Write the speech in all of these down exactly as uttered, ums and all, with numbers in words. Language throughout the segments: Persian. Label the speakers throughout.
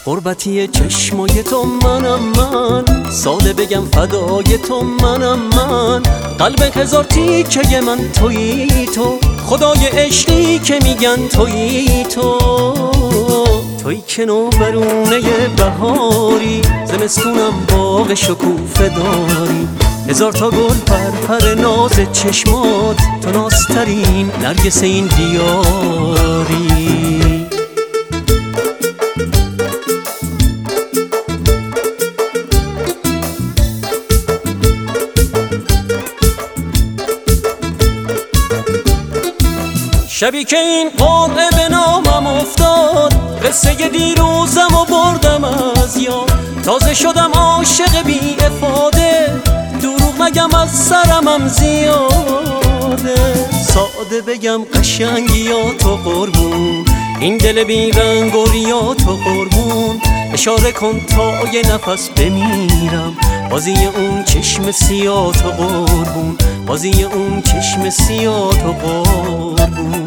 Speaker 1: غربتی چشمای تو منم من، ساده بگم فدای تو منم من. قلب هزار تیکه من تویی تو، خدای عشقی که میگن تویی تو. تویی که نوبرونه بهاری، زمستونم باغ شکوفه داری. هزار تا گل پر پر ناز چشمات، تو نازترین نرگس این دیاری. شبی که این قرعه به نامم افتاد، قصه دیروزم و بردم از یاد. تازه شدم عاشق بی افاده، دروغ مگم از سرمم زیاده. ساده بگم قشنگی یا تو قربون، این دل بی رنگ و ریا تو قربون. اشاره کن تا یه نفس بمیرم، بازی اون چشم سیاه تو قربون، بازی اون چشم سیاه تو قربون.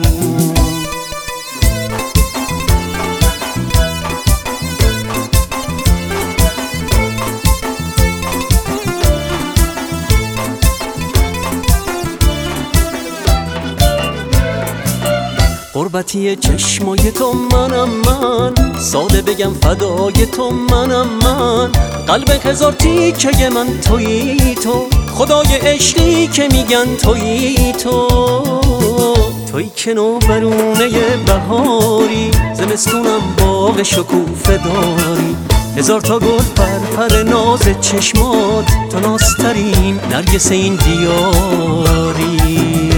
Speaker 1: غربتی چشمای تو منم من، ساده بگم فدای تو منم من. قلب هزار تیکه من تویی تو، خدای عشقی که میگن تویی تو. تویی که نوبرونه بهاری، زمستونم باغ شکوفه داری. هزار تا گل پر پر ناز چشمات، تو نازترین نرگس این دیاری.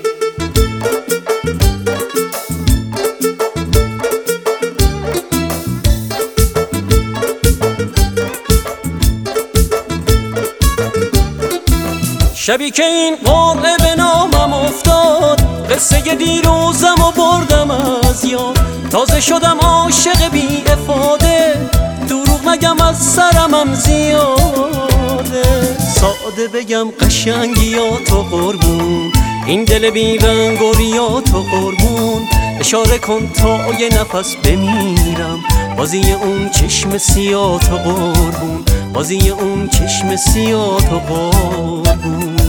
Speaker 1: شبی که این قرعه به نامم افتاد، قصه دیروزم و بردم از یاد. تازه شدم عاشق بی افاده، دروغ مگم از سرمم زیاده. ساده بگم قشنگی یا تو قربون، این دل بی رنگ و ریا تو قربون. اشاره کن تا یه نفس بمیرم، بازی اون چشم سیاه تو قربون، بازی اون چشم سیاه تو قربون.